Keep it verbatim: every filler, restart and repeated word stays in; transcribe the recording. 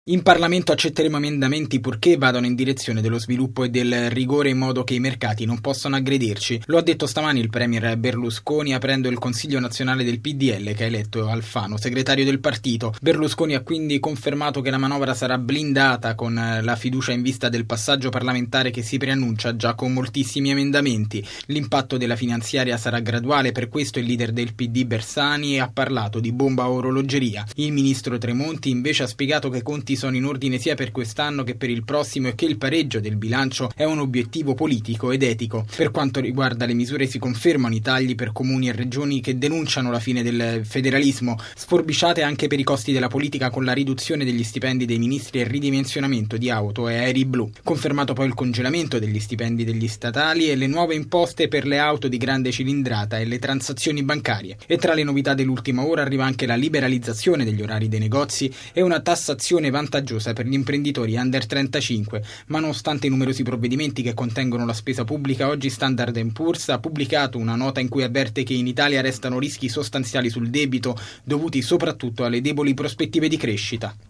In Parlamento accetteremo emendamenti purché vadano in direzione dello sviluppo e del rigore in modo che i mercati non possano aggredirci. Lo ha detto stamani il premier Berlusconi aprendo il Consiglio nazionale del P D L che ha eletto Alfano, segretario del partito. Berlusconi ha quindi confermato che la manovra sarà blindata con la fiducia in vista del passaggio parlamentare che si preannuncia già con moltissimi emendamenti. L'impatto della finanziaria sarà graduale, per questo il leader del P D Bersani ha parlato di bomba a orologeria. Il ministro Tremonti invece ha spiegato che conti sono in ordine sia per quest'anno che per il prossimo e che il pareggio del bilancio è un obiettivo politico ed etico. Per quanto riguarda le misure si confermano i tagli per comuni e regioni che denunciano la fine del federalismo, sforbiciate anche per i costi della politica con la riduzione degli stipendi dei ministri e il ridimensionamento di auto e aerei blu. Confermato poi il congelamento degli stipendi degli statali e le nuove imposte per le auto di grande cilindrata e le transazioni bancarie. E tra le novità dell'ultima ora arriva anche la liberalizzazione degli orari dei negozi e una tassazione vantaggiosa per gli imprenditori under trentacinque, ma nonostante i numerosi provvedimenti che contengono la spesa pubblica, oggi Standard and Poor's ha pubblicato una nota in cui avverte che in Italia restano rischi sostanziali sul debito dovuti soprattutto alle deboli prospettive di crescita.